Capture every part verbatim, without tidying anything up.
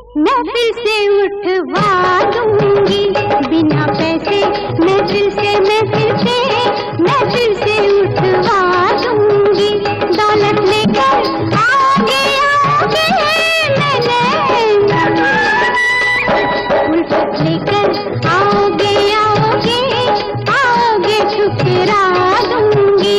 मैं फिर से उठवा दूंगी बिना पैसे, मैं फिर से मैं फिर से मैं फिर से उठवा दूंगी। दौलत लेकर आओगे आओगे मैंने, उल्फत लेकर आओगे आओगे आओगे ठुकरा दूंगी।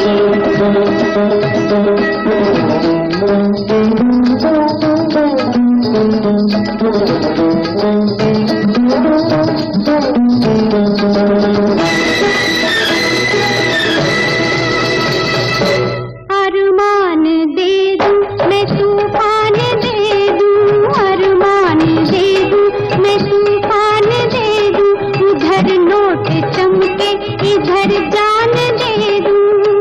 अरमान दे दूं मैं तूफान दे दूं, अरमान दे दूं मैं तूफान दे दूं, उधर नोट चमके इधर जान दे दूं।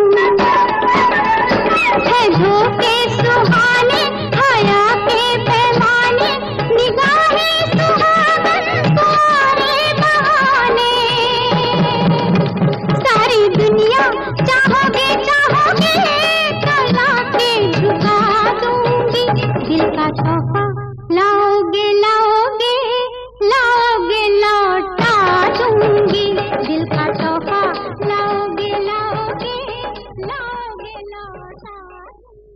है धोखे सुहाने हया के पैमाने, निगाहें सुहागन तुम्हारे बहाने। सारी दुनिया चाहोगे चाहोगे कला के झुका दूंगी। दिल का तोहफा लाओगे लाओगे लाओगे लौटा दूंगी। दिल का तोहफा लाओगे लाओगे लाओगे लौटा दूंगी।